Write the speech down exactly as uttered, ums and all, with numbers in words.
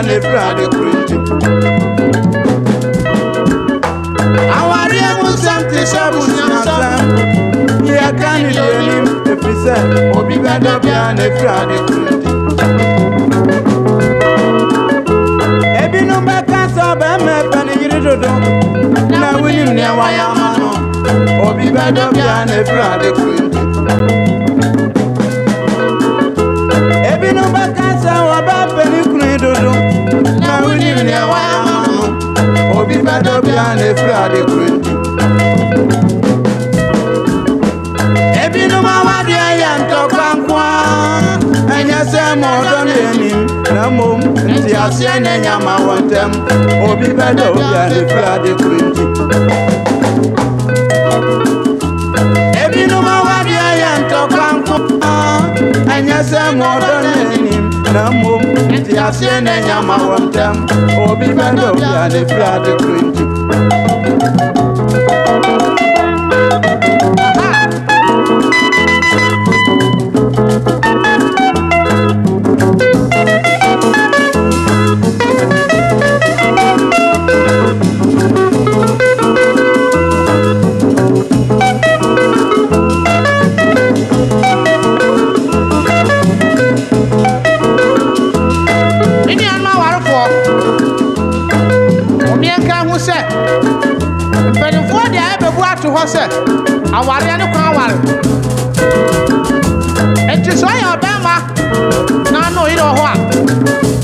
bia ne fra de kurunti awari abusam te shabusam sam ya kan yenim efisa obi bedo bia ne fra de kurunti ebinu baka so be me pani yiridodo na winim ne waya mano obi bedo bia ne fra de kurunti ebinu baka so wa ba pani kuridodo na winim ne waya mano obi bedo bia ne fra de kurunti ebinu ma wadi ayanto kwankwa anya se mo do ne na mom nti ase ne nyama wontem obi bedo bia ne fra de kurunti ebinu ma wadi ayanto kwankwa anya se mo do ne na mom nti ase ne nyama wontem obi bedo bia ne fra de kurunti Say, I want to go. And just so I am, no, no, you know what?